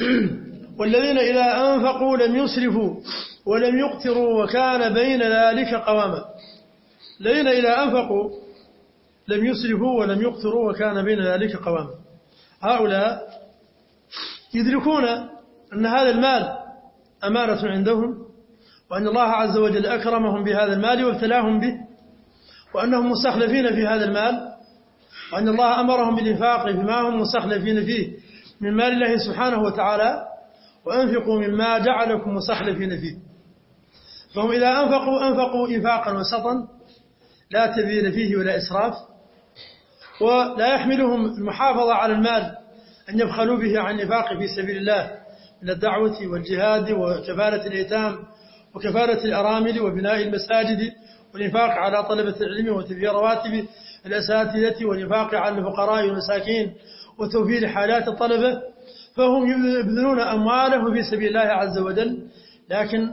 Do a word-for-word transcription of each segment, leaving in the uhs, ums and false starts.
والذين إذا أنفقوا لم يسرفوا ولم يقتروا وكان بين ذلك قواما. الذين إذا أنفقوا لم يسرفوا ولم يقتروا وكان بين ذلك قواما، هؤلاء يدركون أن هذا المال أمانة عندهم، وأن الله عز وجل أكرمهم بهذا المال وابتلاهم به، وأنهم مستخلفين في هذا المال، وأن الله أمرهم بالإنفاق فيما هم مستخلفين فيه من مال الله سبحانه وتعالى، وأنفقوا مما جعلكم مستخلفين فيه. فهم إذا أنفقوا أنفقوا إنفاقا وسطا لا تبذير فيه ولا إسراف، ولا يحملهم المحافظة على المال أن يبخلوا به عن الإنفاق في سبيل الله من الدعوة والجهاد وكفالة الأيتام وكفالة الأرامل وبناء المساجد والإنفاق على طلبة العلم وتوفير رواتب الأساتذة والإنفاق على الفقراء والمساكين وتوفير حالات الطلبة. فهم يبذلون أموالهم في سبيل الله عز وجل، لكن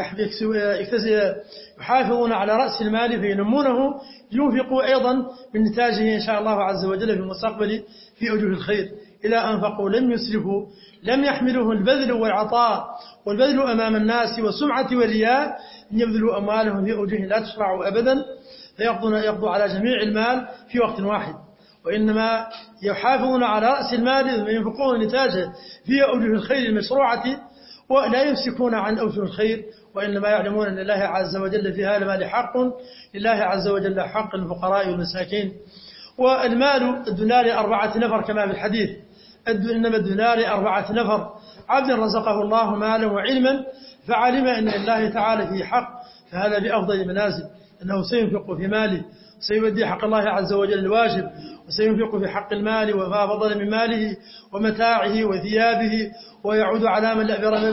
يحافظون على رأس المال فينمونه لينفقوا أيضا من نتاجه إن شاء الله عز وجل في المستقبل في أوجه الخير. إذا أنفقوا لم يسرفوا، لم يحملهم البذل والعطاء والبذل أمام الناس والسمعة والرياء، أن يبذلوا أموالهم في أوجه لا تشرع أبدا فيقضوا على جميع المال في وقت واحد، وإنما يحافظون على رأس المال وينفقون نتاجه في أوجه الخير المشروعة، ولا يمسكون عن أوجه الخير، وإنما يعلمون أن لله عز وجل في هذا المال حق، لله عز وجل حق الفقراء والمساكين. والمال الدنار أربعة نفر كما في الحديث، إنما الدنار أربعة نفر: عبد رزقه الله مالا وعلما فعلم أن لله تعالى فيه حق، فهذا بأفضل المنازل، أنه سينفق في ماله، سيودي حق الله عز وجل الواجب، وسينفق في حق المال وما فضل من ماله ومتاعه وثيابه، ويعود على من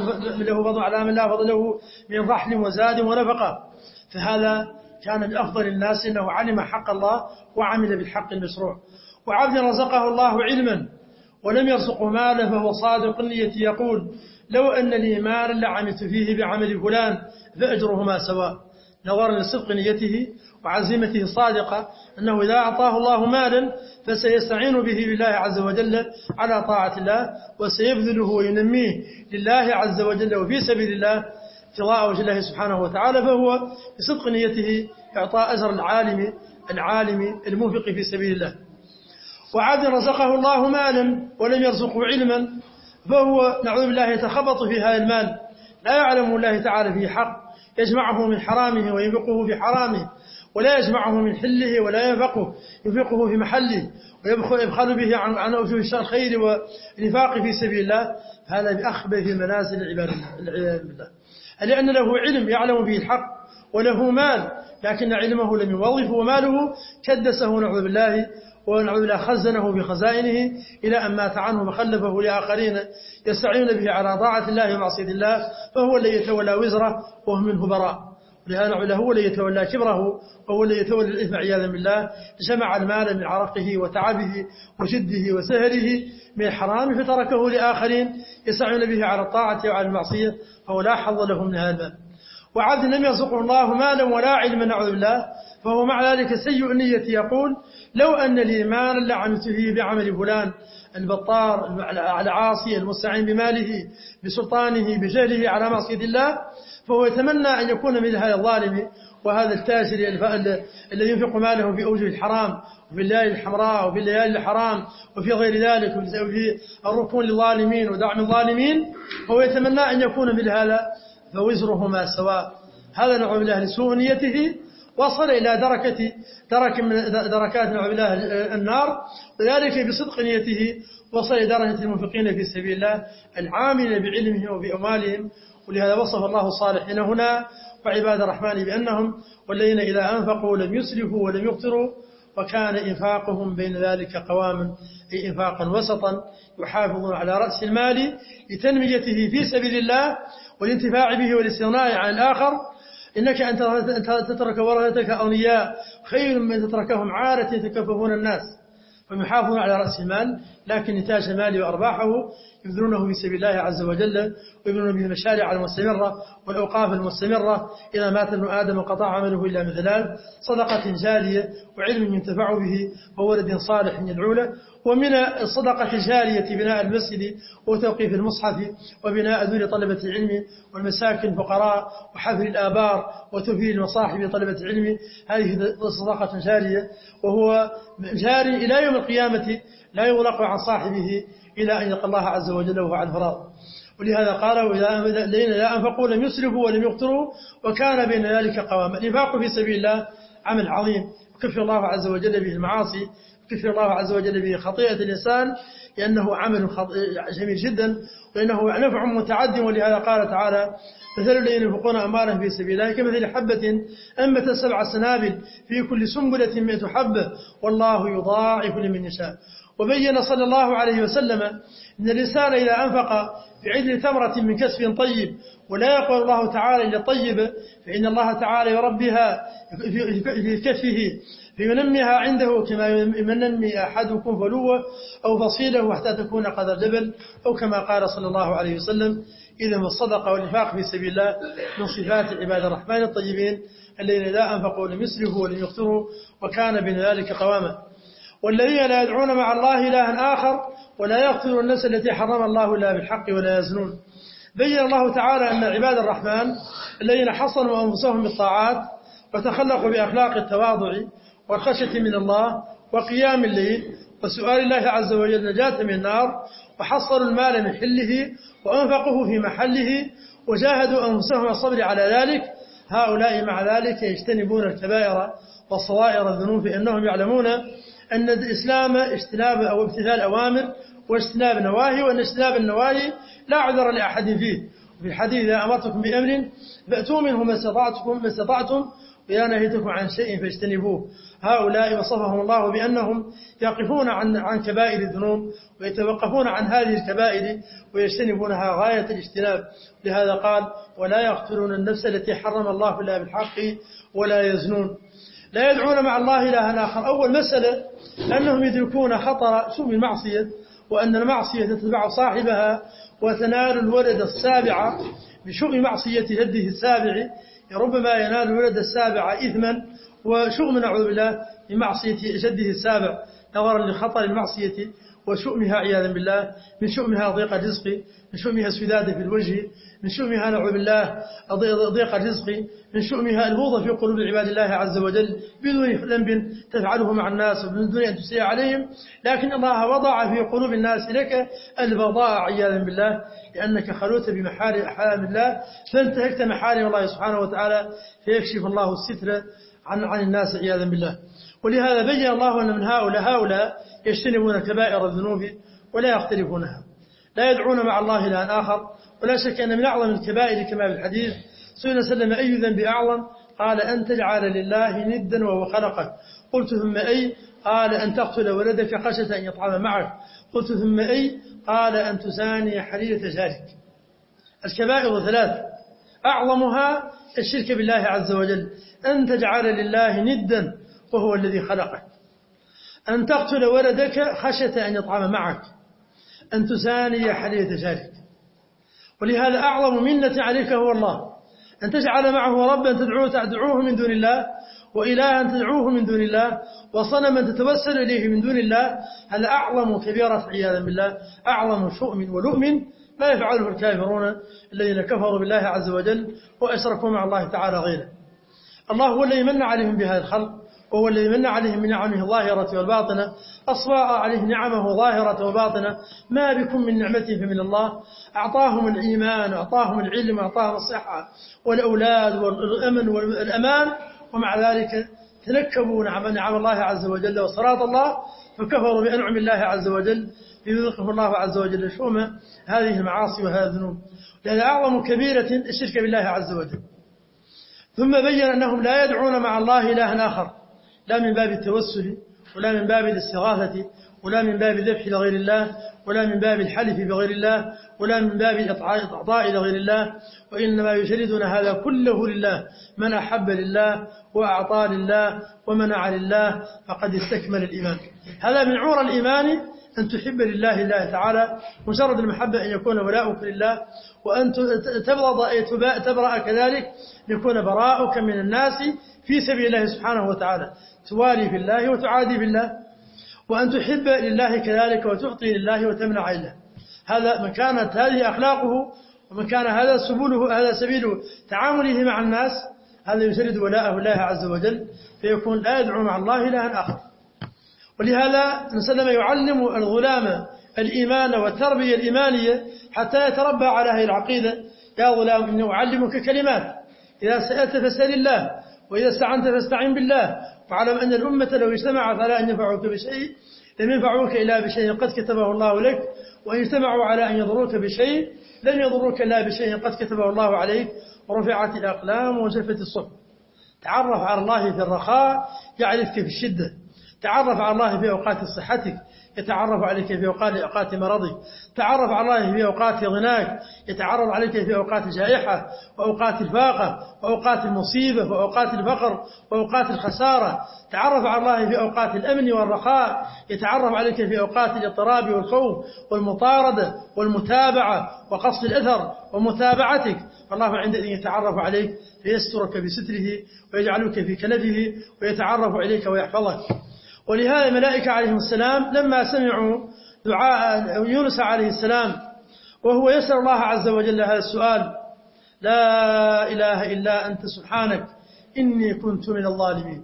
له فضل على من لا فضل له من رحل وزاد ونفقة. فهذا كان من أفضل الناس، إنه علم حق الله وعمل بالحق المشروع. وعبد رزقه الله علما ولم يرزقه مالا فهو صادق النية يقول: لو أن لي مالا لعملت فيه بعمل فلان فأجرهما سواء، نظرا لصدق نيته وعزيمته الصادقة أنه إذا أعطاه الله مالا فسيستعين به بالله عز وجل على طاعة الله، وسيبذله وينميه لله عز وجل وفي سبيل الله ابتغاء وجه الله سبحانه وتعالى، فهو بصدق نيته إعطاء أجر العالم العالم المنفق في سبيل الله. وعبد رزقه الله مالا ولم يرزقه علما فهو نعوذ بالله يتخبط في هذا المال، لا يعلم الله تعالى فيه حق، يجمعه من حرامه وينفقه في حرامه، ولا يجمعه من حله ولا ينفقه ينفقه في محله، ويبخل به عن عن وجوه الخير والنفاق في سبيل الله. هذا بأخبث منازل العباد بالله، لأن له علم يعلم به الحق وله مال لكن علمه لم يوظفه، وماله كدسه نعوذ بالله ونعوذ بالله خزنه بخزائنه إلى أن مات عنه وخلفه لآخرين يستعين به على طاعة الله ومعصية الله، فهو الذي يتولى وزره وهم منه براء. ولهذا نعوذ بالله هو الذي يتولى كبره وهو الذي يتولى الإثم عياذا بالله، جمع المال من عرقه وتعبه وشده وسهره من الحرام فتركه لآخرين يستعين به على الطاعة وعلى المعصية، فهو لا حظ له من هذا المال. وعبد لم يرزقه الله مالا ولا علما نعوذ بالله فهو مع ذلك سيء النية يقول: لو أن لي مالا لعملت فيه بعمل فلان، البطار العاصي المستعين بماله بسلطانه بجهله على معصية الله، فهو يتمنى أن يكون مثل هذا الظالم وهذا التاجر الذي ينفق ماله في أوجه الحرام وفي الليالي الحمراء وفي الليالي الحرام وفي غير ذلك وفي الركون للظالمين ودعم الظالمين، فهو يتمنى أن يكون مثل هذا فوزرهما سواء. هذا نعوذ بالله لسوء نيته وصل إلى دركة درك من دركات نعوذ بالله النار، وذلك بصدق نيته وصل إلى درجة المنفقين في سبيل الله العامل بعلمهم وبأموالهم. ولهذا وصف الله الصالحين هنا وعباد الرحمن بأنهم: والذين إذا أنفقوا لم يسرفوا ولم يقتروا وكان إنفاقهم بين ذلك قواما، أي إنفاقا وسطا يحافظون على رأس المال لتنميته في سبيل الله والانتفاع به والاستغناء عن الآخر. إنك أن تترك ورثتك أغنياء خير من تتركهم عالة يتكففون الناس. فيحافظون على رأس المال لكن نتاج ماله وأرباحه يبذلونه في سبيل الله عز وجل، ويبذلون به المشاريع المستمرة والأوقاف المستمرة. إذا مات ابن آدم انقطع عمله إلا من ثلاث: صدقة جارية، وعلم ينتفع به، وولد صالح يدعو له. ومن الصدقة الجارية بناء المسجد وتوقيف المصحف وبناء دور طلبة العلم والمساكن الفقراء وحفر الآبار وتوفير المصاحب طلبة العلم. هذه صدقة جارية، وهو جاري إلى يوم القيامة لا يغلق عن صاحبه إلى أن يلقى الله عز وجل وهو على الفراغ. ولهذا قال: الذين لا أنفقوا لم يسرفوا ولم يقتروا وكان بين ذلك قواما. الإنفاق في سبيل الله عمل عظيم يكفر الله عز وجل به المعاصي، يكفر الله عز وجل به خطيئة الإنسان، لأنه عمل جميل جدا وإنه نفع متعد. ولهذا قال تعالى: مثل الذين ينفقون أموالهم في سبيل الله كمثل حبة أنبتت سبع سنابل في كل سنبلة مئة حبة والله يضاعف لمن يشاء. وبين صلى الله عليه وسلم أن الإنسان إذا أنفق في عدل تمرة من كسب طيب ولا يقبل الله تعالى إلا الطيب، فإن الله تعالى يربيها في كفه فينميها عنده كما ينمي أحدكم فلوه أو فصيله حتى تكون قدر جبل، أو كما قال صلى الله عليه وسلم: إذا الصدقة والإنفاق في سبيل الله من صفات عباد الرحمن الطيبين الذين لا أنفقوا لم يسرفوا ولم يقتروا وكان بين ذلك قواما. والذين لا يدعون مع الله إلها آخر ولا يقتلون النفس التي حرم الله إلا بالحق ولا يزنون. بين الله تعالى أن عباد الرحمن الذين حصنوا أنفسهم بالطاعات وتخلقوا بأخلاق التواضع والخشية من الله وقيام الليل وسؤال الله عز وجل النجاة من النار، وحصلوا المال من حله وأنفقوه في محله وجاهدوا أنفسهم الصبر على ذلك، هؤلاء مع ذلك يجتنبون الكبائر والصغائر الذنوب، فإنهم يعلمون أن الإسلام اجتناب أو امتثال أوامر واجتناب نواهي، وأن اجتناب النواهي لا عذر لأحد فيه. وفي الحديث: إذا أمرتكم بأمر فأتوا منه ما استطعتم ما استطعتم وإذا نهيتكم عن شيء فاجتنبوه. هؤلاء وصفهم الله بأنهم يقفون عن عن كبائر الذنوب ويتوقفون عن هذه الكبائر ويجتنبونها غاية الاجتناب. لهذا قال: ولا يقتلون النفس التي حرم الله إلا بالحق ولا يزنون. لا يدعون مع الله إلها آخر. أول مسألة أنهم يدركون خطر شؤم المعصية، وأن المعصية تتبع صاحبها وتنال الولد السابع بشؤم معصية جده السابع. ربما ينال الولد السابع إثما وشؤم نعوذ بالله بمعصية جده السابع، نظرا لخطر المعصية وشؤمها عياذا بالله، من شؤمها ضيق الرزق، من شؤمها السداد في الوجه، من شؤمها نعوذ بالله ضيق الرزق، من شؤمها البغض في قلوب عباد الله عز وجل بدون ذنب تفعله مع الناس وبدون أن تسيء عليهم، لكن الله وضع في قلوب الناس لك البغضاء عياذا بالله، لأنك خلوت بمحارم الله فانتهكت محارم الله سبحانه وتعالى، فيكشف الله الستر عن عن الناس عياذا بالله. ولهذا بين الله أن من هؤلاء هؤلاء يجتنبون كبائر الذنوب ولا يختلفونها، لا يدعون مع الله إلها آخر. ولا شك أن من أعظم الكبائر كما في الحديث: سئل سلم أي ذنب أعظم؟ قال: أن تجعل لله ندا وهو خلقه. قلت: ثم أي؟ قال: أن تقتل ولدك خشية أن يطعم معك. قلت: ثم أي؟ قال: أن تزاني حليلة جارك. الكبائر ثلاث، أعظمها الشرك بالله عز وجل، أن تجعل لله ندا وهو الذي خلقك، أن تقتل ولدك خشية أن يطعم معك، أن تزاني حليلة جارك. ولهذا أعظم منة عليك هو الله، أن تجعل معه ربا تدعوه تدعوه من دون الله، وإلها تدعوه من دون الله، وصنما تتوسل إليه من دون الله. هذا أعظم كبيرة عياذا بالله، أعظم شؤم ولؤم ما يفعله الكافرون الذين كفروا بالله عز وجل وأشركوا مع الله تعالى غيره. الله هو الذي من عليهم بهذا الخلق، وهو الذي من عليهم من نعمه الظاهرة والباطنة، أصفى عليه نعمه ظاهرة وباطنة، ما بكم من نعمة فمن الله. أعطاهم الإيمان وأعطاهم العلم وأعطاهم الصحة والأولاد والأمن والأمان، ومع ذلك تنكبوا نعم نعم الله عز وجل وصراط الله، فكفروا بأنعم الله عز وجل، ليذيقهم الله عز وجل شؤم هذه المعاصي وهذه الذنوب. لأن أعظم كبيرة الشرك بالله عز وجل. ثم بين أنهم لا يدعون مع الله إلها آخر، لا من باب التوسل ولا من باب الاستغاثة ولا من باب الذبح لغير الله ولا من باب الحلف بغير الله ولا من باب الإعطاء لغير الله، وإنما يجردون هذا كله لله. من أحب لله وأعطى لله ومنع لله فقد استكمل الإيمان. هذا من عور الإيمان أن تحب لله الله تعالى مجرد المحبة أن يكون ولاؤك لله، وأن تبغض أي تبرأ كذلك يكون براءك من الناس في سبيل الله سبحانه وتعالى، توالي في الله وتعادي في الله، وأن تحب لله كذلك وتعطي لله وتمنع لله. هذا من كانت هذه أخلاقه ومن كان هذا سبيله هذا سبيل تعامله مع الناس، هذا يسرد ولاءه الله عز وجل، فيكون لا يدعو مع الله إلها آخر. ولهذا نسلم يعلم الغلام الإيمان والتربية الإيمانية حتى يتربى على هذه العقيدة. يا غلام إني أعلمك كلمات، إذا سألت فاسأل الله، وإذا استعنت فاستعن بالله، واعلم أن الأمة لو اجتمعت على أن ينفعوك بشيء لم ينفعوك إلا بشيء قد كتبه الله لك، وإن اجتمعوا على أن يضروك بشيء لن يضروك إلا بشيء قد كتبه الله عليك، ورفعت الأقلام وجفت الصحف. تعرف على الله في الرخاء يعرفك في الشدة، تعرف على الله في أوقات صحتك يتعرف عليك في أوقات مرضك، تعرف على الله في أوقات غناك يتعرف عليك في أوقات جائحة وأوقات الفاقة وأوقات المصيبة وأوقات الفقر وأوقات الخسارة، تعرف على الله في أوقات الأمن والرخاء يتعرف عليك في أوقات الاضطراب والخوف والمطاردة والمتابعة وقصد الأثر ومتابعتك، فالله عندئذ يتعرف عليك فيسترك بستره ويجعلك في كنفه ويتعرف عليك ويحفظك. ولهذا الملائكة عليهم السلام لما سمعوا دعاء يونس عليه السلام وهو يسأل الله عز وجل هذا السؤال: لا إله إلا أنت سبحانك إني كنت من الظالمين،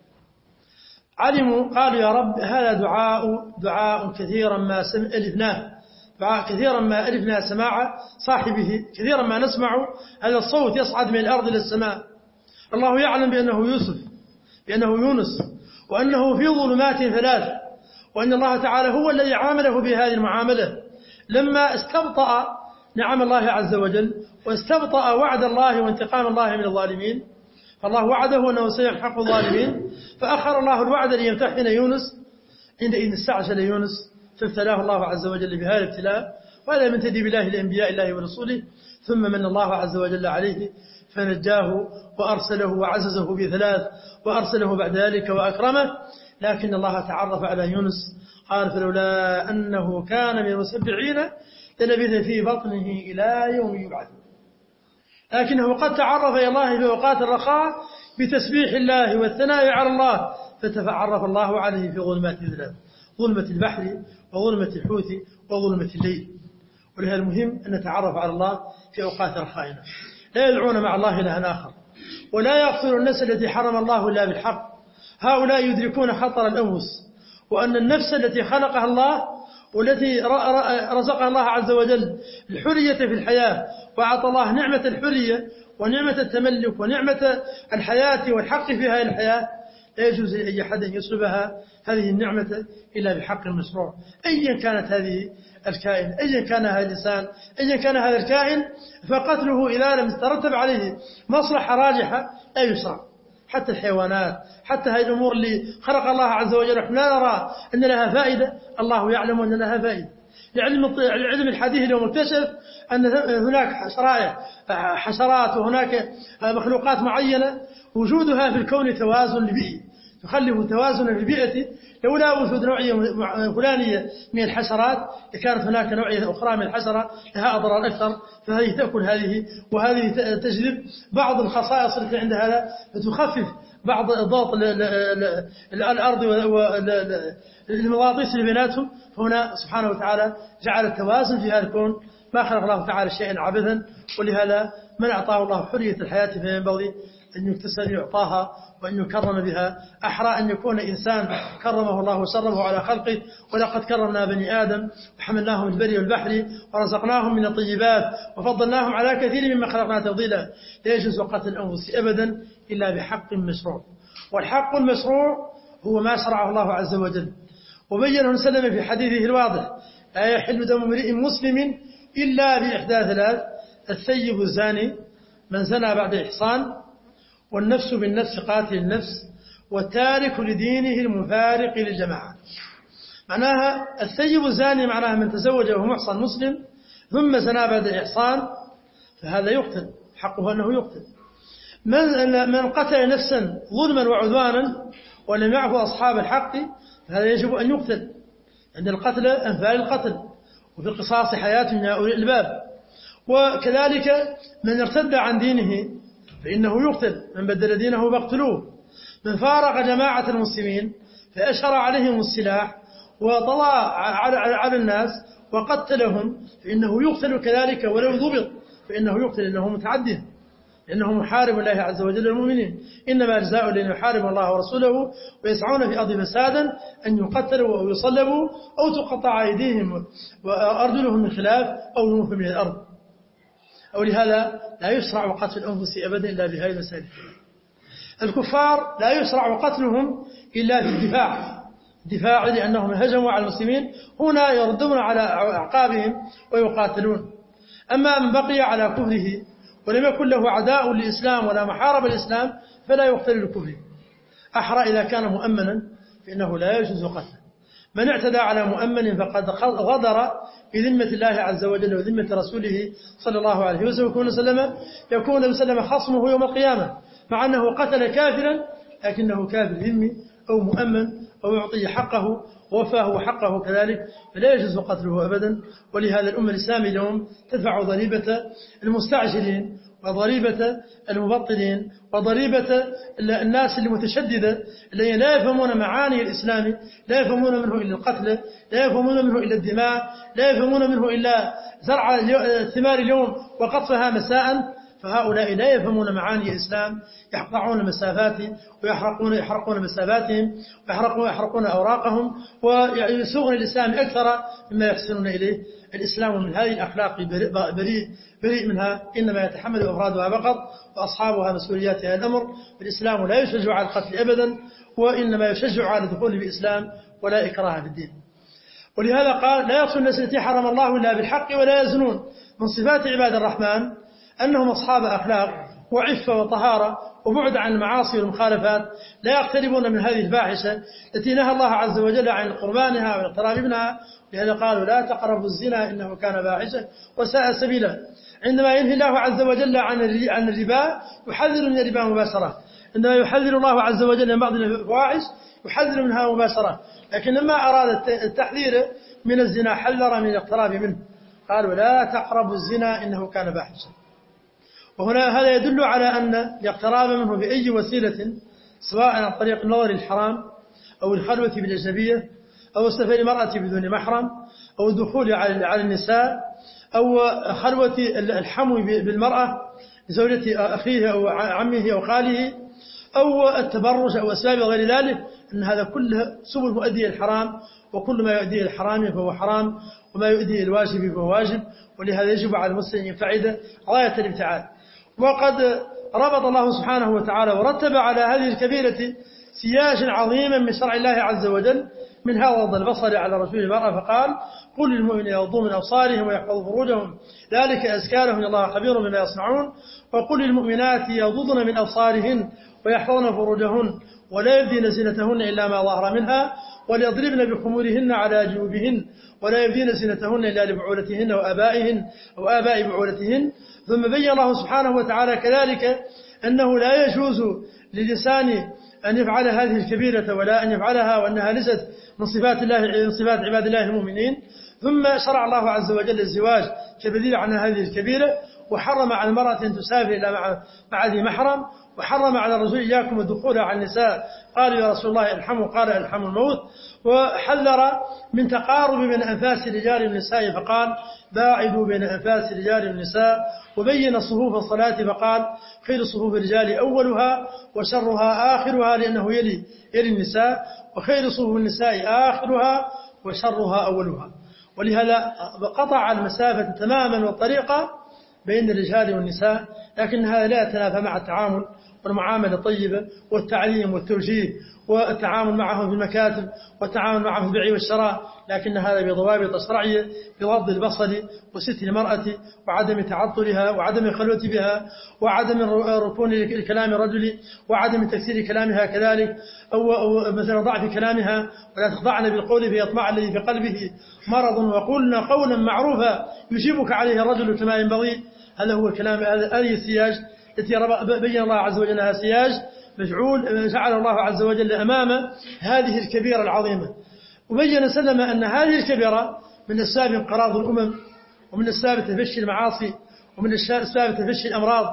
علموا قالوا يا رب هذا دعاء دعاء كثيرا ما ألفناه، دعاء كثيرا ما ألفنا سماع صاحبه، كثيرا ما نسمع هذا الصوت يصعد من الأرض إلى السماء. الله يعلم بأنه يوسف بأنه يونس، وأنه في ظلمات ثلاث، وأن الله تعالى هو الذي عامله بهذه المعاملة لما استبطأ نعم الله عز وجل واستبطأ وعد الله وانتقام الله من الظالمين، فالله وعده أنه سيمحق الظالمين، فأخر الله الوعد ليمتحن يونس، عندئذ استعجل يونس فابتلاه الله عز وجل بهذا الابتلاء، وهذا من تدبير الله لأنبياء الله ورسوله، ثم من الله عز وجل عليه فنجاه وأرسله وعززه بثلاث وأرسله بعد ذلك وأكرمه. لكن الله تعرف على يونس قال: فلولا أنه كان من المسبحين للبث في بطنه إلى يوم يبعثون. لكنه قد تعرف إلى الله في أوقات الرخاء بتسبيح الله والثناء على الله، فتعرف الله عليه في ظلمات ثلاث: ظلمة البحر وظلمة الحوت وظلمة الليل. ولهذا المهم أن نتعرف على الله في أوقات رخائنا، لا يدعون مع الله إلها آخر، ولا يقتلون النفس التي حرم الله إلا بالحق. هؤلاء يدركون خطر الأنفس، وأن النفس التي خلقها الله والتي رزقها الله عز وجل الحرية في الحياة، وأعطى الله نعمة الحرية ونعمة التملك ونعمة الحياة والحق في هذه الحياة، لا يجوز لأي أحد أن يسلبها هذه النعمة إلا بحق مشروع، أيا كانت هذه الكائن، أيا كان هذا الإنسان، أيا كان هذا الكائن، فقتله إذا لم يترتب عليه مصلحة راجحة لا يشرع. حتى الحيوانات، حتى هذه الأمور اللي خلق الله عز وجل نحن لا نرى أن لها فائدة، الله يعلم أن لها فائدة. العلم الحديث اليوم اكتشف أن هناك حشرات حشرات وهناك مخلوقات معينة وجودها في الكون توازن بيئي، يخلف توازن في البيئة. لولا وجود نوعية فلانية من الحشرات لكانت هناك نوعية أخرى من الحشرة لها أضرار أكثر، فهذه تأكل هذه، وهذه تجلب بعض الخصائص التي عند هذا، فتخفف بعض ضغط الأرض والمغناطيس اللي بيناتهم. فهنا سبحانه وتعالى جعل التوازن في هذا الكون، ما خلق الله تعالى شيئا عبثا. ولهذا من أعطاه الله حرية الحياة فينبغي أن يكتسب يعطاها وأن يكرم بها، أحرى أن يكون إنسان كرمه الله وشرفه على خلقه. ولقد كرمنا بني آدم وحملناهم في البر والبحر ورزقناهم من الطيبات وفضلناهم على كثير مما خلقنا تفضيلا. لا يجوز قتل الأنفس أبدا إلا بحق مشروع، والحق المشروع هو ما شرعه الله عز وجل، وبينه وسلم في حديثه الواضح: لا يحل دم امرئ مسلم إلا بإحدى ثلاث: الثيب الزاني من زنى بعد إحصان، والنفس بالنفس قاتل النفس، والتارك لدينه المفارق للجماعة. معناها الثيب الزاني معناها من تزوج وهو محصن مسلم ثم زنى بعد إحصان، فهذا يقتل، حقه أنه يقتل. من من قتل نفسا ظلما وعدوانا ولم يعفو أصحاب الحق فهذا يجب أن يقتل. عند القتل أنفال القتل، وفي القصاص حياة من أولي الألباب. وكذلك من ارتد عن دينه فإنه يقتل، من بدل دينه فاقتلوه، من فارق جماعة المسلمين فأشهر عليهم السلاح وطلع على الناس وقتلهم فإنه يقتل كذلك، ولو ضبط فإنه يقتل، إنه متعدد، لأنه محارب الله عز وجل المؤمنين. إنما جزاء الذين يحاربون الله ورسوله ويسعون في الأرض فسادا أن يقتلوا أو يصلبوا أو تقطع أيديهم وأرجلهم من خلاف أو ينفوا من الأرض. أو لهذا لا يشرع قتل الأنفس أبدا إلا بهذه المسائل. الكفار لا يشرع قتلهم إلا في الدفاع، دفاع لأنهم هجموا على المسلمين، هنا يردون على أعقابهم ويقاتلون. أما من بقي على كفره ولم يكن له عداء للإسلام ولا محارب الإسلام فلا يقتل لكفره. أحرى إذا كان مؤمنا فإنه لا يجوز قتله. من اعتدى على مؤمن فقد غدر بذمة الله عز وجل وذمة رسوله صلى الله عليه وسلم، يكون وسلم خصمه يوم القيامة، مع أنه قتل كافرا لكنه كافر ذمي أو مؤمن أو يعطي حقه ووفاه حقه كذلك، فلا يجوز قتله أبدا. ولهذا الأمة الإسلامية اليوم تدفع ضريبة المستعجلين وضريبة المبطلين وضريبة الناس المتشددة الذين لا يفهمون معاني الإسلام، لا يفهمون منه إلا القتل، لا يفهمون منه إلا الدماء، لا يفهمون منه إلا زرع ثمار اليوم وقطفها مساء. فهؤلاء لا يفهمون معاني الإسلام، يقطعون مسافات ويحرقون يحرقون مسافاتهم ويحرقون يحرقون أوراقهم ويسوغون الإسلام أكثر مما يحسنون إليه. الإسلام من هذه الأخلاق بريء بريء منها، إنما يتحمل أفرادها فقط وأصحابها مسؤوليات هذا الأمر. الإسلام لا يشجع على القتل أبدا، وإنما يشجع على الدخول بالإسلام ولا إكراه في الدين. ولهذا قال لا يقتل الناس التي حرم الله إلا بالحق ولا يزنون. من صفات عباد الرحمن أنهم أصحاب أخلاق وعفة وطهارة وبعد عن المعاصي والمخالفات، لا يقتربون من هذه الفاحشة التي نهى الله عز وجل عن قربانها والاقتراب منها. لهذا قالوا لا تقربوا الزنا إنه كان فاحشة وساء سبيلا. عندما ينهي الله عز وجل عن الربا يحذر من الربا مباشرة، عندما يحذر الله عز وجل من بعض الفواحش يحذر منها مباشرة، لكن لما أراد التحذير من الزنا حذر من الاقتراب منه، قالوا لا تقربوا الزنا إنه كان فاحشة. وهنا هذا يدل على أن الاقتراب منه بأي وسيلة، سواء عن طريق النظر الحرام أو الخلوة بالأجنبية أو سفر المرأة بدون محرم أو الدخول على النساء أو خلوة الحمو بالمرأة زوجة أخيه أو عمه أو خاله أو التبرج أو أسباب غير ذلك، أن هذا كله سبل مؤدية الحرام، وكل ما يؤدي الحرام فهو حرام وما يؤدي الواجب فهو واجب. ولهذا يجب على المسلم أن يبتعد غاية الابتعاد. وقد ربط الله سبحانه وتعالى ورتب على هذه الكبيرة سياجا عظيما من شرع الله عز وجل، منها غض البصر على رسول المرأة، فقال قل للمؤمنين يغضوا من أبصارهم ويحفظوا فروجهم ذلك أزكى لهم إن الله خبير بما يصنعون. وقل للمؤمنات يغضضن من أبصارهن ويحفظن فروجهن ولا يبدين زينتهن إلا ما ظهر منها وليضربن بخمورهن على جيوبهن ولا يبدين زينتهن إلا لبعولتهن وآبائهن أو آباء بعولتهن. ثم بين الله سبحانه وتعالى كذلك أنه لا يجوز للإنسان أن يفعل هذه الكبيرة ولا أن يفعلها، وأنها ليست من صفات الله من صفات عباد الله المؤمنين. ثم شرع الله عز وجل الزواج كبديل عن هذه الكبيرة، وحرم على المرأة أن تسافر إلى مع مع ذي محرم، وحرم على الرجل إياكم الدخول على النساء، قالوا يا رسول الله الحموا، قال الحموا الموت. وحذر من تقارب بين أنفاس الرجال والنساء فقال باعدوا بين أنفاس الرجال والنساء. وبين صفوف الصلاة فقال خير صفوف الرجال أولها وشرها آخرها، لأنه يلي يلي النساء، وخير صفوف النساء آخرها وشرها أولها. ولهذا قطع المسافة تماما والطريقة بين الرجال والنساء، لكن هذا لا يتنافى مع التعامل والمعاملة الطيبة والتعليم والتوجيه والتعامل معهم في المكاتب والتعامل معهم في البيع والشراء، لكن هذا بضوابط شرعية بغض البصر وستر المرأة وعدم تعطلها وعدم الخلوة بها وعدم ركون الكلام الرجل وعدم تكسير كلامها كذلك، أو, أو مثلا ضعف كلامها، ولا تخضعن بالقول فيطمع الذي في قلبه مرض وقولنا قولا معروفا يجيبك عليه الرجل كما ينبغي. هذا هو الكلام، هذه السياج التي بين الله عز وجل لها سياج مجعول جعل الله عز وجل أمام هذه الكبيرة العظيمة. وبين سلم أن هذه الكبيرة من أسباب انقراض الأمم، ومن أسباب تفشي المعاصي، ومن أسباب تفشي الأمراض،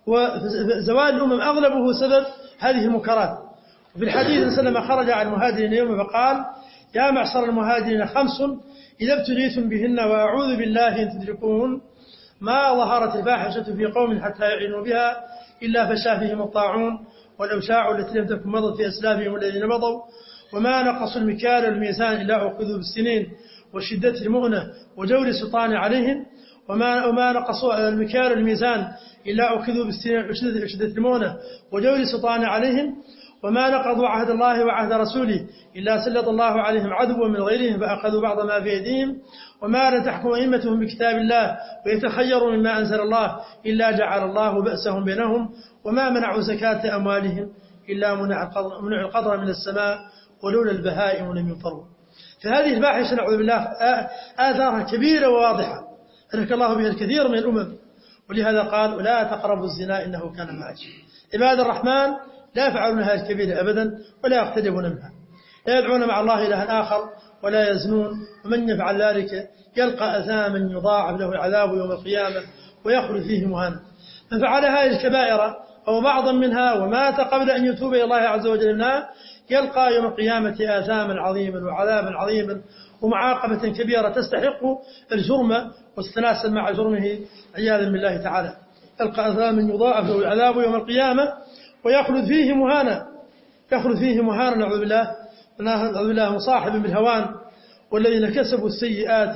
وزوال الأمم أغلبه سبب هذه المنكرات. وفي الحديث سلم خرج عن المهاجرين يوم فقال: يا معشر المهاجرين خمس إذا ابتليتم بهن وأعوذ بالله أن تدركون ما ظهرت الفاحشة في قوم حتى يعلنوا بها إلا فشا فيهم الطاعون والأوشاع التي لم تكن مضت في أسلافهم الذين مضوا، وما نقصوا المكيال والميزان إلا أخذوا بالسنين وشدة المؤنة وجور السلطان عليهم، وما, وما نقصوا المكيال والميزان إلا أخذوا بالسنين وشدة المؤنة وجور السلطان عليهم، وما نقضوا عهد الله وعهد رسوله إلا سلط الله عليهم عدوا من غيرهم فأخذوا بعض ما في أيديهم، وما لم تحكم أئمتهم بكتاب الله ويتخيروا مما أنزل الله إلا جعل الله بأسهم بينهم، وما منعوا زكاة أموالهم إلا منع القطر من السماء ولولا البهائم لم يمطروا. فهذه الفاحشة نعوذ بالله آثارها كبيرة وواضحة أهلك الله بها الكثير من الأمم، ولهذا قال: ولا تقربوا الزنا إنه كان فاحشا. عباد الرحمن لا يفعلون هذه الكبيرة أبدا ولا يقتربون منها، لا يدعون مع الله إلها آخر ولا يزنون، ومن يفعل ذلك يلقى أثاما يضاعف له العذاب يوم القيامة ويخلد فيه مهانا. من فعل هذه الكبائر أو بعضا منها ومات قبل أن يتوب إلى الله عز وجل منها يلقى يوم القيامة آثاما عظيما وعذابا عظيما ومعاقبة كبيرة تستحق الجرم وتتناسب مع جرمه عياذا بالله تعالى. يلقى أثاما يضاعف له العذاب يوم القيامة ويخلد فيه مهانا، يخلد فيه مهانا نعوذ بالله، نعوذ بالله مصاحب بالهوان. والذين كسبوا السيئات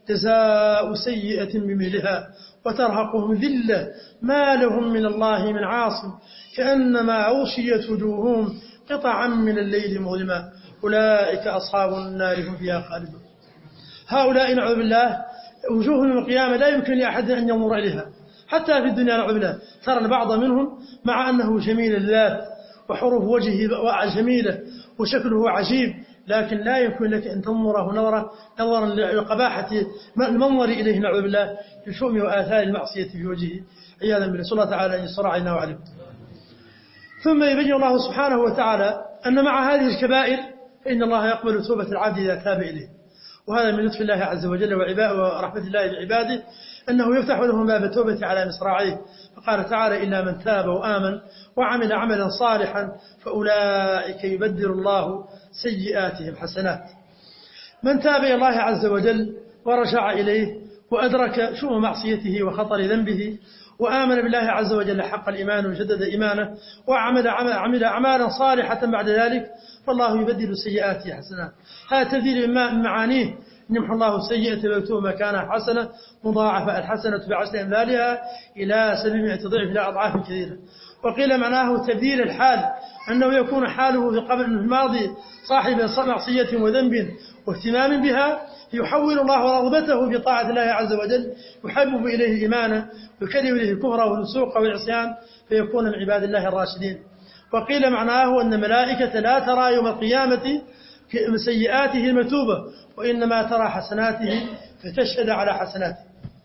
جزاء سيئة بمثلها وترهقهم ذلة ما لهم من الله من عاصم كأنما أغشيت وجوههم قطعا من الليل مظلما أولئك أصحاب النار هم فيها خالدون. هؤلاء نعوذ بالله وجوههم يوم القيامة لا يمكن لأحد أن ينظر إليها حتى في الدنيا نعوذ بالله. ترى البعض منهم مع أنه جميل الذات وحروف وجهه جميلة وشكله عجيب، لكن لا يمكن لك أن تنظره نظرة نظرا لقباحة المنظر إليه نعوذ بالله لشؤم وآثار المعصية في وجهه عياذا بالله. صلى الله تعالى أن يصر علينا وعليكم. ثم يبين الله سبحانه وتعالى أن مع هذه الكبائر فإن الله يقبل توبة العبد إذا تاب إليه، وهذا من لطف الله عز وجل ورحمة الله بعباده أنه يفتح لهم باب التوبة على مصراعيه. فقال تعالى: إلا من تاب وآمن وعمل عملا صالحا فأولئك يبدل الله سيئاتهم حسنات. من تاب إلى الله عز وجل ورجع إليه وأدرك شؤم معصيته وخطر ذنبه وآمن بالله عز وجل حق الإيمان وجدد إيمانه وعمل عمل أعمالا صالحة بعد ذلك فالله يبدل سيئاته حسنات. هذا تبديل من معانيه: يمحو الله سيئة ويكتب مكانها حسنة مضاعفة الحسنة بعشر أمثالها إلى سبعمائة ضعف إلى أضعاف كثيرة. وقيل معناه تبديل الحال، أنه يكون حاله في قبل الماضي صاحب معصية وذنب واهتمام بها، يحول الله رغبته في طاعة الله عز وجل، يحبب إليه إيمانه ويكره إليه الكفر والفسوق والعصيان فيكون من عباد الله الراشدين. وقيل معناه أن الملائكة لا ترى يوم القيامة سيئاته المتوبة وإنما ترى حسناته فتشهد على حسناته.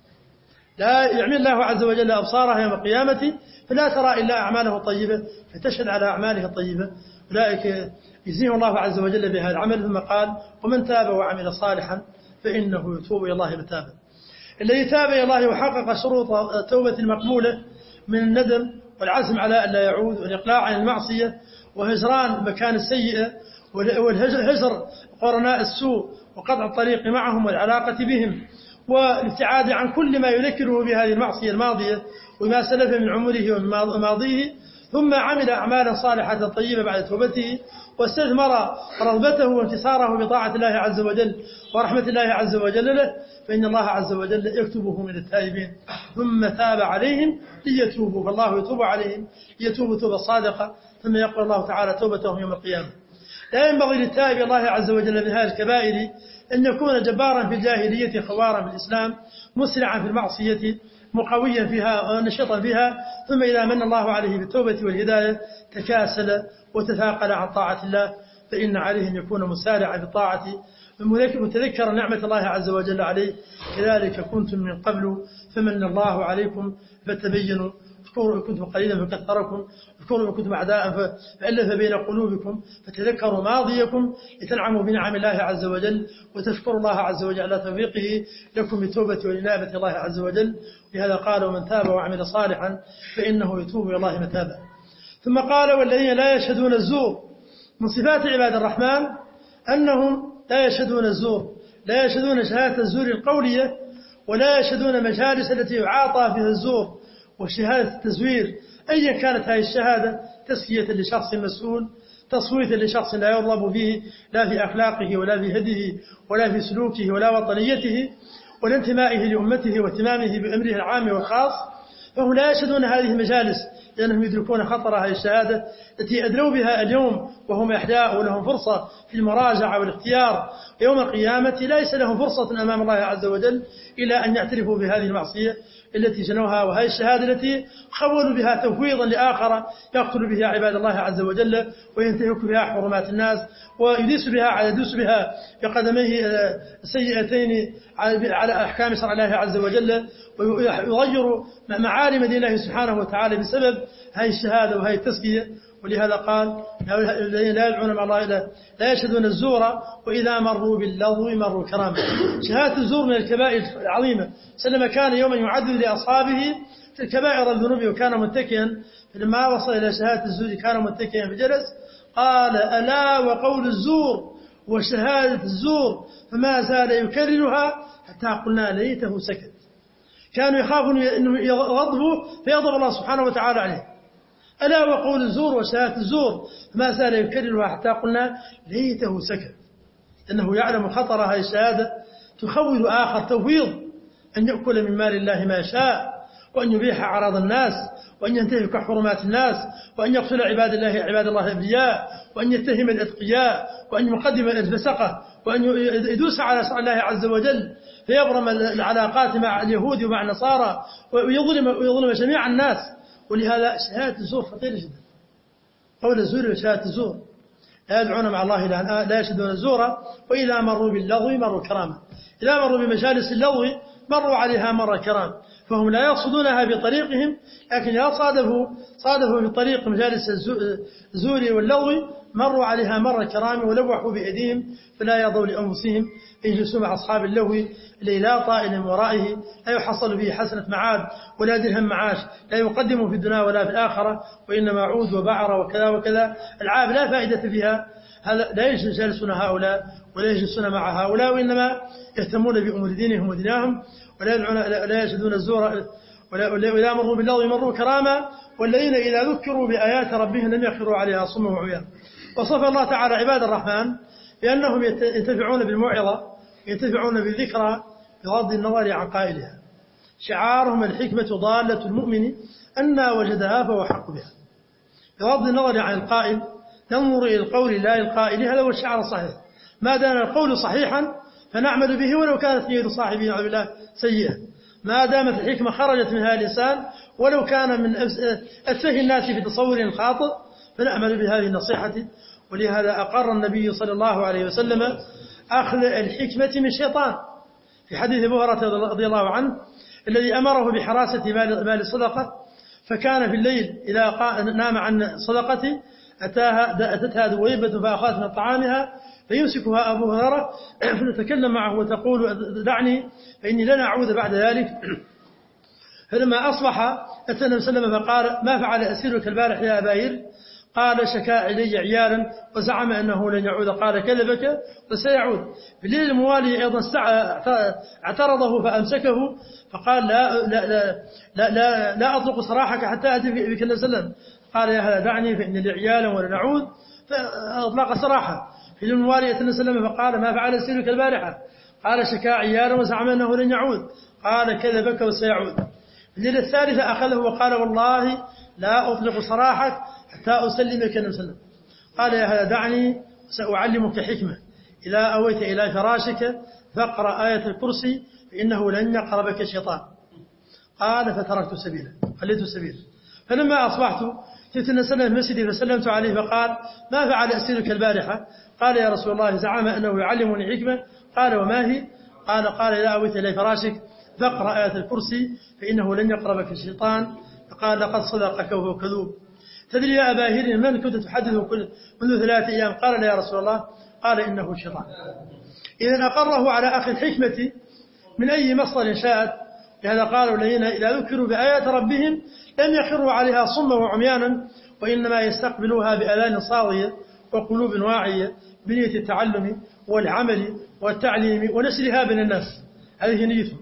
لا يعمل الله عز وجل أبصارها يوم القيامة فلا ترى إلا أعماله الطيبة فتشهد على أعماله الطيبة. أولئك يجزيهم الله عز وجل بهذا العمل. ثم قال: ومن تاب وعمل صالحا فإنه يتوب إلى الله متابا. الذي تاب إلى الله وحقق شروط التوبة المقبولة من الندم والعزم على أن لا يعود والإقلاع عن المعصية وهجران مكان السيئة والهجر قرناء السوء وقطع الطريق معهم والعلاقة بهم والابتعاد عن كل ما يذكره بهذه المعصية الماضية وما سلف من عمره وماضيه، ثم عمل أعمالا صالحة طيبة بعد توبته واستثمر رغبته وانتصاره بطاعة الله عز وجل ورحمة الله عز وجل له، فإن الله عز وجل يكتبه من التائبين. ثم تاب عليهم ليتوبوا، فالله يتوب عليهم ليتوبوا توبة صادقة، ثم يقبل الله تعالى توبتهم يوم القيامة. لا ينبغي للتائب الله عز وجل من هذه الكبائر أن يكون جبارا في الجاهلية خوارا في الإسلام مسرعا في المعصية مقويا فيها ونشطا فيها، ثم إذا من الله عليه بالتوبة والهداية تكاسل وتثاقل عن طاعة الله، فإن عليه أن يكون مسارعا في الطاعة متذكرا نعمة الله عز وجل عليه: كذلك كنتم من قبل فمن الله عليكم فتبينوا. اذكروا إن كنتم قليلا فكثركم، اذكروا إن كنتم أعداء فألف بين قلوبكم، فتذكروا ماضيكم لتنعموا بنعم الله عز وجل وتشكروا الله عز وجل على توفيقه لكم بالتوبة والإنابة الله عز وجل. لهذا قال ومن تاب وعمل صالحا فإنه يتوب إلى الله متابا. ثم قال والذين لا يشهدون الزور. من صفات عباد الرحمن أنهم لا يشهدون الزور، لا يشهدون شهادة الزور القولية، ولا يشهدون مجالس التي يعاطى فيها الزور وشهادة التزوير أيا كانت هذه الشهادة، تسكية لشخص مسؤول، تصويتا لشخص لا يرغب فيه لا في أخلاقه ولا في هديه ولا في سلوكه ولا وطنيته ولا انتمائه لأمته واهتمامه بأمره العام والخاص. فهم لا يشهدون هذه المجالس لأنهم يدركون خطر هذه الشهادة التي أدلوا بها اليوم وهم أحياء ولهم فرصة في المراجعة والاختيار. يوم القيامة ليس لهم فرصة أمام الله عز وجل إلا أن يعترفوا بهذه المعصية التي جنوها، وهذه الشهادة التي خولوا بها تفويضا لآخر يقتل بها عباد الله عز وجل وينتهك بها حرمات الناس ويدوس بها يدوس بها بقدميه السيئتين على أحكام شرع الله عز وجل ويغير معالم دين الله سبحانه وتعالى بسبب هذه الشهادة وهذه التزكية. ولهذا قال الذين لا يدعون مع الله إلا لا يشهدون الزور وإذا مروا باللغو مروا كراما. شهادة الزور من الكبائر العظيمة. سلم كان يوما يعدد لأصحابه في الكبائر الذنوب وكان متكئا، فلما وصل إلى شهادة الزور كان متكئا فجلس قال ألا وقول الزور وشهادة الزور، فما زال يكررها حتى قلنا ليته سكت. كانوا يخافون أنه يغضبوا فيغضب الله سبحانه وتعالى عليه. ألا وقول الزور وشهادة الزور، فما زال يكررها حتى قلنا ليته سكت، إنه يعلم خطر هذه الشهادة تخول آخر توفيض أن يأكل من مال الله ما شاء، وأن يبيح أعراض الناس، وأن ينتهك حرمات الناس، وأن يقتل عباد الله عباد الله الأبرياء، وأن يتهم الأتقياء، وأن يقدم الفسقة، وأن يدوس على شرع الله عز وجل فيبرم العلاقات مع اليهود ومع النصارى ويظلم ويظلم جميع الناس. ولهذا شهادة الزور خطيرة جدا. قول الزور وشهادة الزور لا يدعون مع الله لا يشهدون الزور وإذا مروا باللغو مروا كراما. إذا مروا بمجالس اللغو مروا عليها مر كرام، فهم لا يقصدونها بطريقهم، لكن إذا صادفوا صادفوا في طريق مجالس الزور واللغو مروا عليها مر كرام ولوحوا بأيديهم فلا يرضوا لأنفسهم يجلسوا مع أصحاب اللغو الذي لا طائل من ورائه لا يحصل به حسنة معاد ولا درهم معاش، لا يقدم في الدنيا ولا في الآخرة، وإنما عود وبعر وكذا وكذا العاب لا فائدة فيها. هذا لا يجلسون هؤلاء ولا يجلسون مع هؤلاء، وإنما يهتمون بأمور دينهم ودنياهم ولا يدعون لا يشهدون الزور ولا مروا باللغو مروا كراما. والذين إذا ذكروا بآيات ربهم لم يخروا عليها صم وعميان. وصف الله تعالى عباد الرحمن بأنهم ينتفعون بالموعظة ينتفعون بالذكرى بغض النظر عن قائلها. شعارهم الحكمة ضالة المؤمن أن وجدها فهو حق بها. بغض النظر عن القائل ننظر إلى القول لا القائل، هذا هو الشعار الصحيح. ما دام القول صحيحا فنعمل به ولو كانت نية صاحبه نعوذ بالله سيئة. ما دامت الحكمة خرجت من هذا الإنسان ولو كان من أتفه الناس في تصور خاطئ فنعمل بهذه النصيحة. ولهذا أقر النبي صلى الله عليه وسلم أخذ الحكمة من الشيطان في حديث أبي هريرة رضي الله عنه الذي أمره بحراسة مال الصدقة، فكان في الليل إذا نام عن صدقته أتاها أتتها دويبة فأخذت من طعامها فيمسكها أبو هريرة فتتكلم معه وتقول دعني فإني لن أعود بعد ذلك. فلما أصبح أتى النبي صلى الله عليه وسلم فقال ما فعل أسيرك البارح يا أبا هريرة؟ قال شكا إلي عيالا وزعم أنه لن يعود. قال كذبك وسيعود. في الليل الموالي أيضا اعترضه فأمسكه فقال لا لا لا لا, لا, لا أطلق سراحك حتى أتي بك النبي صلى الله عليه وسلم. قال يا هذا دعني فإن لي عيالا ولن أعود، فأطلق سراحه. في الليل الموالي أتى النبي صلى الله عليه وسلم فقال ما فعل أسيرك البارحة؟ قال شكا عيالا وزعم أنه لن يعود. قال كذبك وسيعود. في الليلة الثالثة أخذه وقال والله لا أطلق سراحك حتى أسلمك النبي صلى الله عليه وسلم. قال يا هذا دعني سأعلمك حكمة، إذا أويت إلى فراشك فاقرأ آية الكرسي فإنه لن يقربك الشيطان. قال فتركت سبيله خليت سبيله. فلما أصبحت جئت النبي صلى الله عليه وسلم فسلمت عليه فقال ما فعل أسيرك البارحة؟ قال يا رسول الله زعم أنه يعلمني حكمة. قال وما هي؟ قال قال إذا أويت إلى فراشك فاقرأ آية الكرسي فإنه لن يقربك الشيطان. فقال لقد صدقك وهو كذوب. تدري يا أبا هر من كنت تحدثه كل منذ ثلاثة أيام؟ قال لا يا رسول الله. قال إنه شيطان. إذا أقره على أخذ الحكمة من أي مصدر شاءت. لهذا قالوا الذين إذا ذكروا بآيات ربهم لم يخروا عليها صما وعميانا وإنما يستقبلوها بأذان صاغية وقلوب واعية بنية التعلم والعمل والتعليم ونشرها بين الناس. هذه نيتهم.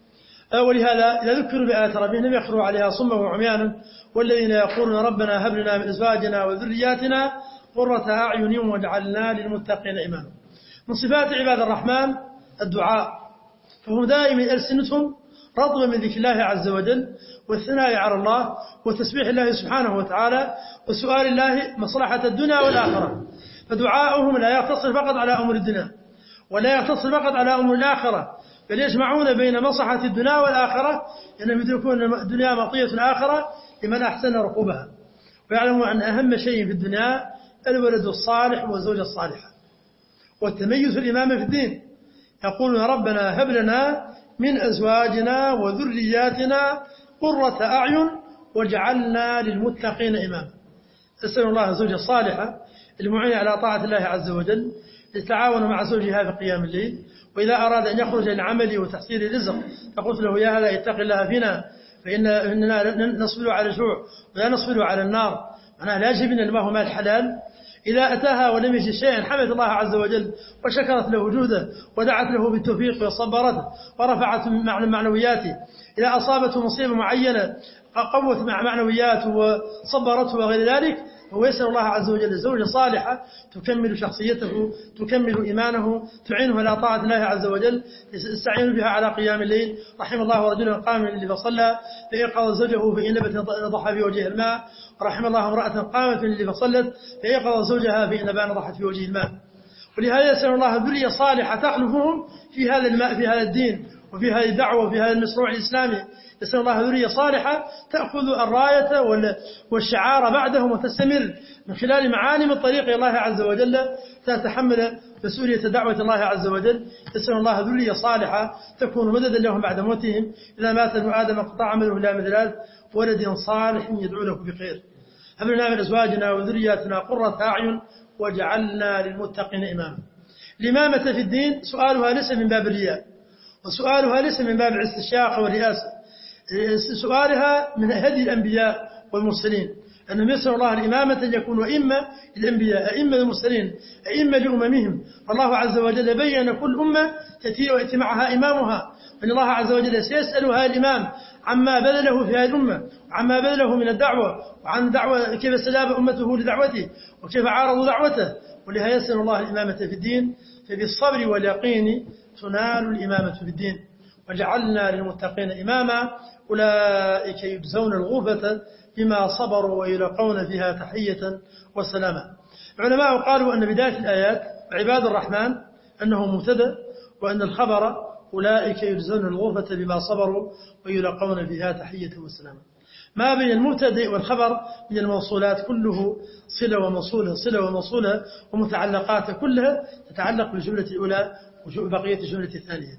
ولهذا إذا ذكروا بآيات ربهم لم يخروا عليها صما وعميانا والذين يقولون ربنا هب لنا من أزواجنا وذرياتنا قرة أعين واجعلنا للمتقين إماما. من صفات عباد الرحمن الدعاء، فهم دائما ألسنتهم رطبة من ذكر الله عز وجل والثناء على الله وتسبيح الله سبحانه وتعالى وسؤال الله مصلحة الدنيا والآخرة. فدعاؤهم لا يقتصر فقط على أمور الدنيا ولا يقتصر فقط على أمور الآخرة، بل يجمعون بين مصلحة الدنيا والآخرة، لأنهم يدركون الدنيا مطية آخرة لمن أحسن ركوبها، ويعلمون أن أهم شيء في الدنيا الولد الصالح والزوجة الصالحة والتميز الإمامة في الدين. يقولون ربنا هب لنا من أزواجنا وذرياتنا قرة أعين واجعلنا للمتقين إماما. أسأل الله الزوجة الصالحة المعينة على طاعة الله عز وجل يتعاون مع زوجها في قيام الليل، وإذا أراد أن يخرج للعمل وتحصيل الرزق فقلت له يا هذا اتق الله فينا فإننا نصبر على الجوع ولا نصبر على النار. معناها لا يجب أن الماء مال حلال. إذا أتاها ولم يجد شيئا حمد الله عز وجل وشكرت له وجوده ودعت له بالتوفيق وصبرته ورفعت من معنوياته. إذا أصابته مصيبة معينة قوت مع معنوياته وصبرته وغير ذلك، هو يسأل الله عز وجل زوجة صالحة تكمل شخصيته تكمل إيمانه تعينه على طاعة الله عز وجل يستعين بها على قيام الليل. رحم الله رجلا قام الليل فصلى فإيقظ زوجه فإن نبت نضح في وجه الماء، ورحم الله امرأة قامت من الليل فصلت فإيقظ زوجها فإن نبات نضحت في وجه الماء. ولهذا يسأل الله ذرية صالحة تخلفهم في هذا الماء في هذا الدين وفي هذه الدعوة وفي هذا المشروع الإسلامي. يسأل الله ذرية صالحة تأخذ الراية والشعار بعدهم وتستمر من خلال معالم الطريق الله عز وجل تتحمل مسؤولية دعوة الله عز وجل. يسأل الله ذرية صالحة تكون مددا لهم بعد موتهم. إذا مات ابن آدم انقطع عمله إلا من ثلاث ولد صالح يدعو له بخير. هب لنا من أزواجنا وذرياتنا قرة أعين واجعلنا للمتقين إماما. الإمامة في الدين سؤالها ليس من باب الرياء وسؤالها ليس من باب الاستشاقة والرئاسة، سؤالها من هدي الأنبياء والمرسلين أنهم يسأل الله الإمامة أن يكونوا أئمة الأنبياء أئمة المرسلين أئمة لأممهم. فالله عز وجل بين كل أمة تأتي ويأتي معها إمامها، فإن الله عز وجل سيسألها الإمام عما بذله في هذه الأمة وعما بذله من الدعوة وعن دعوة كيف استجاب أمته لدعوته وكيف عارضوا دعوته. ولهذا يسأل الله الإمامة في الدين، فبالصبر واليقين تنال الإمامة في الدين. وجعلنا للمتقين إماما أولئك يجزون الغرفة بما صبروا ويلقون فيها تحية وسلاما. العلماء قالوا أن بداية الآيات عباد الرحمن أنه مبتدأ، وأن الخبر أولئك يجزون الغرفة بما صبروا ويلقون فيها تحية وسلاما. ما بين المبتدأ والخبر من الموصولات كله صلة وموصولة صلة وموصولة ومتعلقات كلها تتعلق بالجملة الأولى وبقية الجملة الثانية.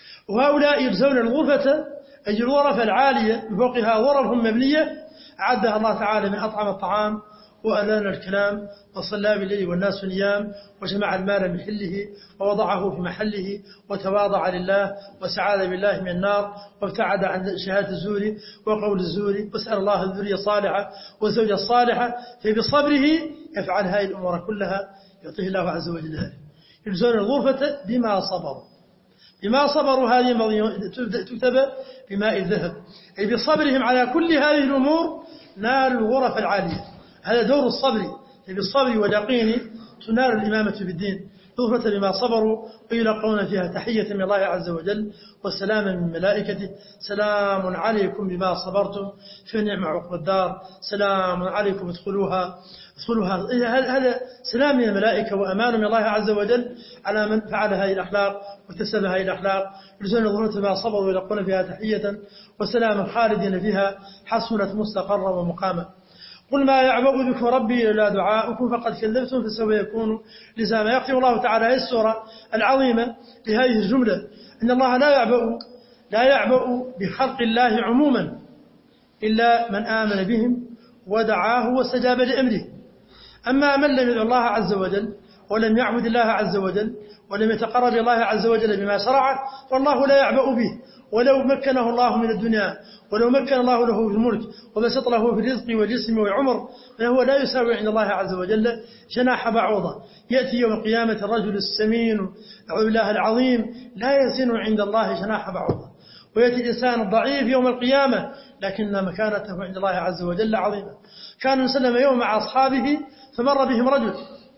وهؤلاء يجزون الغرفة أي الغرف العالية من فوقها غرف مبنية أعدها الله تعالى من أطعم الطعام وألان الكلام وصلى بالليل والناس نيام وجمع المال من حله ووضعه في محله وتواضع لله وسعاد بالله من النار وابتعد عن شهادة الزور وقول الزور واسأل الله الذرية الصالحة والزوجة الصالحة. فبصبره يفعل هذه الأمور كلها يعطيه الله عز وجل ذلك. يجزون الغرفة بما صبروا. بما صبروا هذه تكتب بماء الذهب، أي بصبرهم على كل هذه الأمور نال الغرف العالية. هذا دور الصبر، بالصبر واليقين تنال الإمامة في الدين. غرفة بما صبروا ويلقون فيها تحية من الله عز وجل وسلاما من ملائكته. سلام عليكم بما صبرتم فنعم عقبى الدار. سلام عليكم ادخلوها ادخلوها. هذا سلام من الملائكة وأمان من الله عز وجل على من فعل هذه الأخلاق واكتسب هذه الأخلاق. يجزون الغرفة بما صبروا ويلقون فيها تحية وسلاما خالدين فيها حسنت مستقرا ومقاما. قل ما يعبأ بكم ربي إلا دعاؤكم فقد كذبتم فسوف يكون لزاما. يختم الله تعالى هذه السورة العظيمة لهذه الجملة أن الله لا يعبأ لا يعبأ بخلق الله عموما، إلا من آمن بهم ودعاه واستجاب لأمره. أما من لم يدع الله عز وجل ولم يعبد الله عز وجل ولم يتقرب الله عز وجل بما شرعه فالله لا يعبأ به. ولو مكنه الله من الدنيا ولو مكن الله له في الملك وبسط له في الرزق والجسم والعمر فهو لا يساوي عند الله عز وجل جناح بعوضة. يأتي يوم القيامة الرجل السمين أعوذ بالله العظيم لا يزن عند الله جناح بعوضة، ويأتي الإنسان الضعيف يوم القيامة لكن مكانته عند الله عز وجل عظيمة. كان وسلم يوم مع أصحابه فمر بهم رجل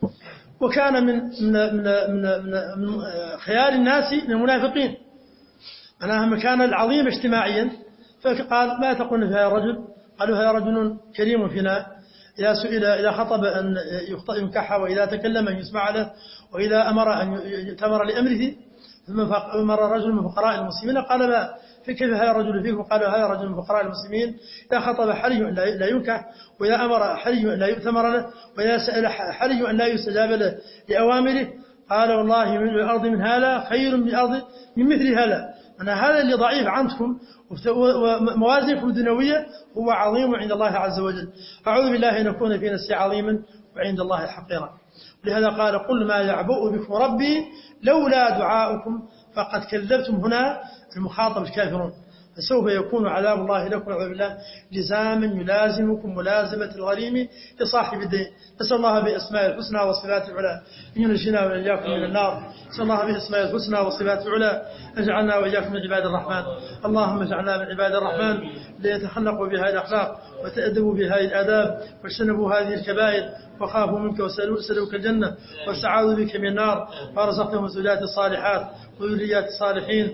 وكان من من من من, من خيار الناس من المنافقين، أنا مكان العظيم اجتماعيا. فقال ما تقول في هذا الرجل؟ قالوا هذا رجل كريم فينا، إذا سئل إذا خطب أن ينكح، وإذا تكلم أن يسمع له، وإذا أمر أن يتمر لأمره. ثم مر رجل من فقراء المسلمين قال ما في كيف هذا الرجل فيكم؟ قالوا هذا رجل من فقراء المسلمين إذا خطب حري لا ينكح، وإذا أمر حري لا يؤتمر له، وإذا سأل حري أن لا يستجاب له لأوامره. قال والله من الأرض من هذا خير من الأرض من مثل هذا. أنا هذا اللي ضعيف عندكم وموازنكم الدنيوية هو عظيم عند الله عز وجل. أعوذ بالله أن نكون في نفسي عظيما وعند الله حقيرا. لهذا قال قل ما يعبأ بكم ربي لولا دعاؤكم فقد كذبتم. هنا المخاطب الكافرون. فسوف يكون عذاب الله لكم أعوذ بالله لزاما يلازمكم ملازمة الغريم لصاحب الدين. نسأل الله بأسماء الحسنى وصفات العلى أن ينجينا وإياكم من النار. نسأل الله بأسماء الحسنى وصفات العلى اجعلنا وإياكم من عباد الرحمن. اللهم اجعلنا من عباد الرحمن ليتخلقوا بهذه الأخلاق وتأدبوا بهذه الآداب واجتنبوا هذه الكبائر وخافوا منك وسألوك الجنة واستعاذوا بك من النار، ورزقتهم الزوجات الصالحات وذريات الصالحين،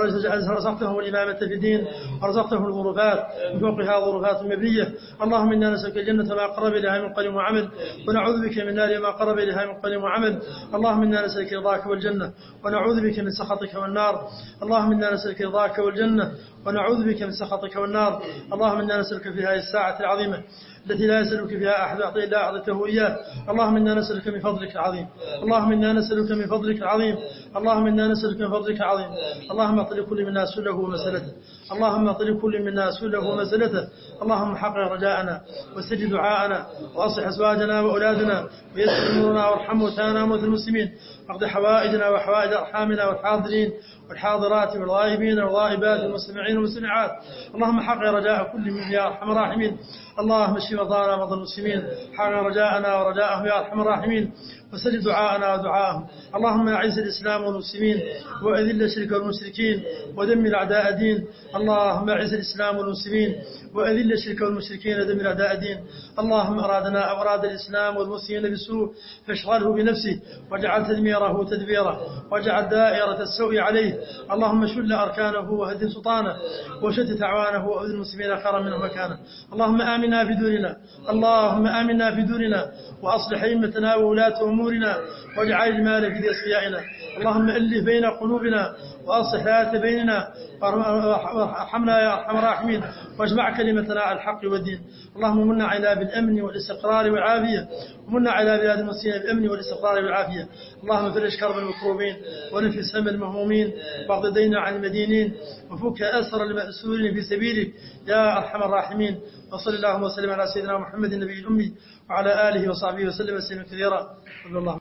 ورزقتهم الإمامة في الدين، ورزقتهم الغرفات من فوقها غرفات مبنية. اللهم إنا نسألك الجنة ما قرب إليها من قول وعمل، ونعوذ بك من النار ما قرب إليها من قول وعمل. اللهم إنا نسألك رضاك والجنة ونعوذ بك من سخطك والنار. اللهم إنا نسألك رضاك والجنة ونعوذ بك من سخطك والنار. اللهم إنا نسألك في هذه الساعة العظيمة التي لا يسألك فيها أحد إلا أعطيته إياه. اللهم إنا نسألك من فضلك العظيم. اللهم إنا نسألك من فضلك العظيم. اللهم إنا نسألك من فضلك العظيم. اللهم اعط لكل منا سؤله ومسألته. اللهم اعط لكل منا سؤله ومسألته. اللهم حقق رجاءنا وسجد دعاءنا وأصلح أزواجنا وأولادنا ويسر أمورنا وارحم موتانا وموتى المسلمين. واقض حوائجنا وحوائج أرحامنا والحاضرين والحاضرات والغائبين والغائبات والمستمعين والمستمعات. اللهم حقق رجاء كل من يا أرحم الراحمين. اللهم اشف مرضانا ومرضى المسلمين، حقق رجاءنا ورجاءهم يا أرحم الراحمين، وسجد دعاءنا ودعاءهم. اللهم أعز الإسلام والمسلمين وأذل الشرك والمشركين ودمر أعداء الدين. اللهم أعز الإسلام والمسلمين وأذل الشرك والمشركين ودمر أعداء الدين. اللهم أرادنا أو أراد الإسلام والمسلمين بالسوء فاشغله بنفسه واجعل تدميره تدبيره واجعل دائرة السوء عليه. اللهم شل أركانه وهدم سلطانه وشتت أعوانه وأذل المسلمين خيرا منه مكانه. اللهم آمنا في دورنا اللهم آمنا في دورنا وأصلح أئمتنا وولاة أمورنا واجعل المال في أصفيائنا. اللهم ألف بين قلوبنا وأصلح ذات بيننا وارحمنا يا أرحم الراحمين واجمع كلمتنا على الحق والدين. اللهم من علينا بالأمن والاستقرار والعافية، ومن على بلاد المسلمين بالأمن والاستقرار والعافية. اللهم فرج كرب المكروبين ونفس هم المهمومين واقض دينا عن المدينين وفك أسر المأسورين في سبيلك يا أرحم الراحمين. وصلى اللهم وسلم على سيدنا محمد النبي الأمي وعلى آله وصحبه وسلم تسليما كثيرا.